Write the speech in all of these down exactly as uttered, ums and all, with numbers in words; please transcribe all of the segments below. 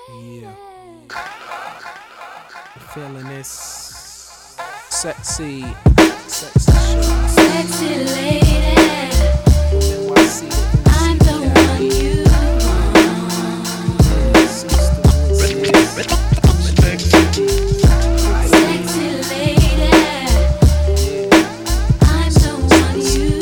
Yeah. I'm feeling this sexy, sexy shit. Sexy lady, N Y C, I'm the one you want. Sexy lady, I'm the one you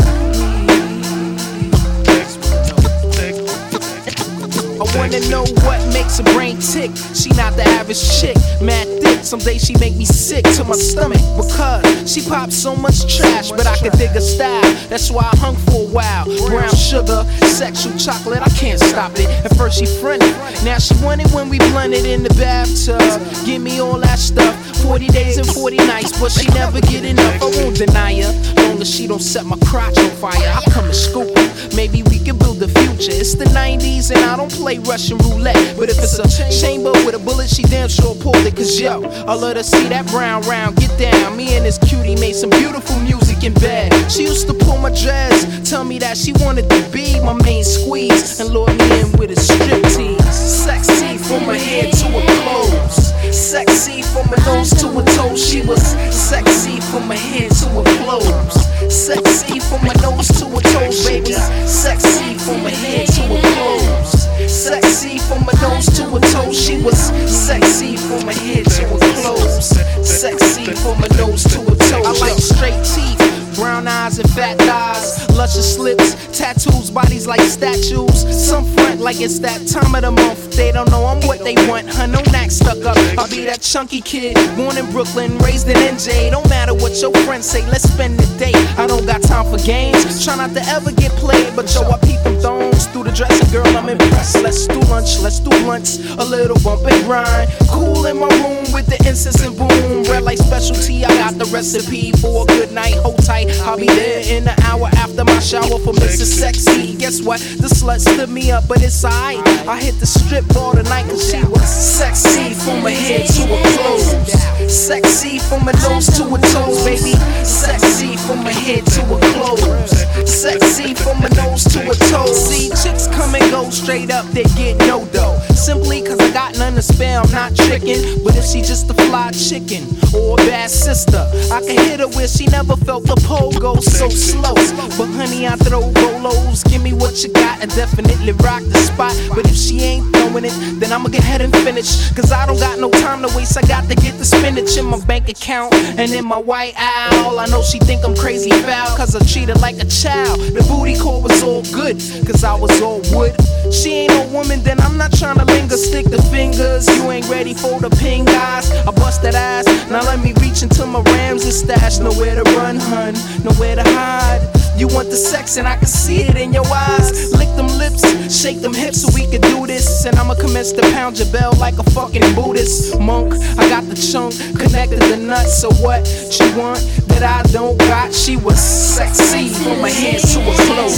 need. I wanna know what makes a brain tick. She not the average chick, mad thick. Some days she make me sick to my stomach because she pops so much trash, but I can dig her style. That's why I hung for a while. Brown sugar, sexual chocolate, I can't stop it. At first she fronted, now she want it when we blended in the bathtub. Give me all that stuff, forty days and forty nights, but she never get enough. I won't deny her, long as she don't set my crotch on fire. I come and scoop her, maybe we can build the future. It's the nineties and I don't play Russian roulette, but if it's a chamber with a bullet, she damn sure pulled it. Cause yo, I let her see that brown round, get down. Me and this cutie made some beautiful music in bed. She used to pull my dress, tell me that she wanted to be my main squeeze, and lure me in with a striptease. Sexy from her head to her clothes, sexy from her nose to her toes. She was sexy from her head to her clothes, sexy from her nose to her toes, baby. Sexy from her head to her clothes, sexy from her nose to her toes. She was sexy from her head to her clothes, sexy from her nose to her toes. I like straight teeth, brown eyes and fat thighs, luscious lips, tattoos, bodies like statues. Some front like it's that time of the month. They don't know I'm what they want, huh? No knack stuck up. I'll be that chunky kid, born in Brooklyn, raised in N J. Don't matter what your friends say, let's spend the day. I don't got time for games, try not to ever get played, but yo, I peep them thongs through the dressing, girl, I'm impressed. Let's do lunch, let's do lunch, a little bump and grind. Cool in my room with the incense and boom. Red light specialty, I got the recipe for a good night. Hold tight, I'll be there in an hour after my shower for Missus Sexy. Guess what? The slut stood me up, but it's alright. I hit the strip all tonight cause she was sexy from her head to her clothes, sexy from her nose to her toes, baby. Sexy from her head to her clothes, sexy from her nose to her toes. See, chicks come and go straight up, they get no dough. Simply cause I got none to spare, I'm not tricking. But if she just a fly chicken or a bad sister, I can hit her where she never felt the pole go so slow. But honey, I throw rolos, give me what you got and definitely rock the spot. But if she ain't throwing it, then I'ma get ahead and finish, cause I don't got no time to waste. I got to get the spinach in my bank account and in my white owl. I know she think I'm crazy foul cause I treat her like a child. The booty call was all good cause I was all wood. She ain't no woman, then I'm not trying to linger. Stick the fingers, you ain't ready for the ping, guys. I bust that ass, now let me reach into my Rams and stash. Nowhere to run, hun, nowhere to hide. You want the sex and I can see it in your eyes. Lick them lips, shake them hips so we can do this. And I'ma commence to pound your bell like a fucking Buddhist monk. I got the chunk, connected the nuts. So what you want that I don't got? She was sexy from her head to her clothes,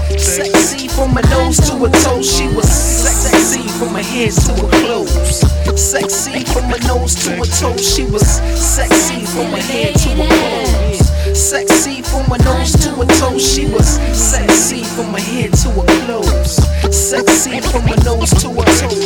sexy from her nose to her toes. She was sexy from her head to her clothes, sexy from her nose to her toes. She was sexy from her head to her clothes, sexy from her nose to her toes. She was sexy from her head to her clothes, sexy from her nose to her toes.